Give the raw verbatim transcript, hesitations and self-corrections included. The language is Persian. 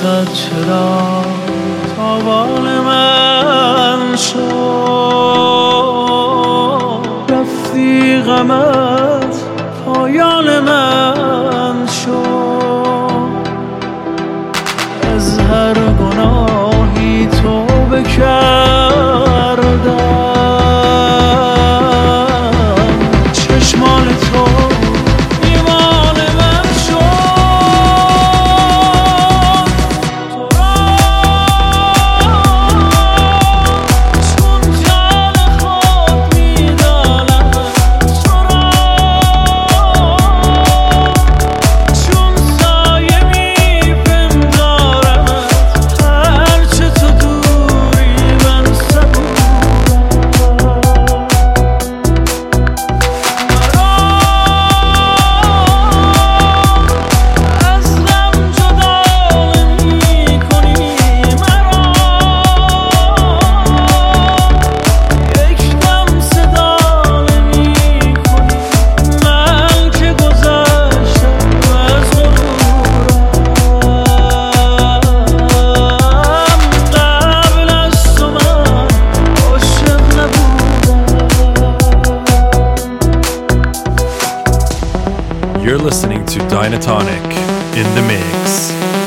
عشقت چرا تاوان من شد، رفتی غمت پایان من شد. از هر گناهی توبه کردم، چشمان تو ایمان من شد. تو را چون جان خود می‌دانم، تو را چون سایه می‌پندارمت، هرچه تو دوری من صبورم. از غم جدا نمی‌کنی مرا، یک دم صدا نمی‌کنی، من که گذشتم از غرورم. قبل از تو من عاشق نبودم. You're listening to Dynatonic in the mix.